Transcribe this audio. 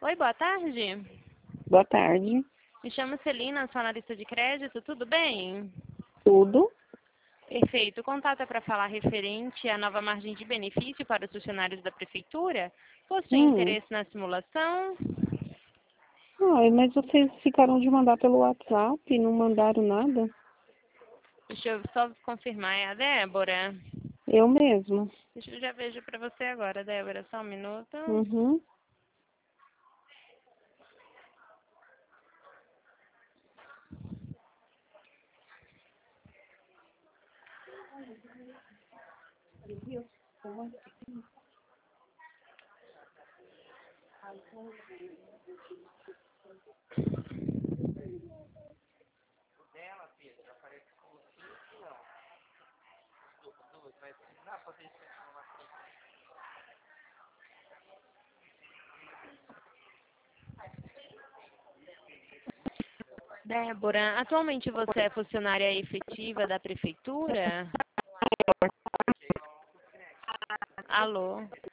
Oi, boa tarde. Boa tarde. Me chamo Celina, sou analista de crédito, tudo bem? Tudo? Perfeito. O contato é para falar referente à nova margem de benefício para os funcionários da prefeitura. Possui interesse na simulação? Ai, mas vocês ficaram de mandar pelo WhatsApp e não mandaram nada? Deixa eu só confirmar, é a Débora? Eu mesma. Deixa eu já vejo para você agora, Débora, só um minuto. Uhum. Débora, atualmente você é funcionária efetiva da prefeitura? Alô?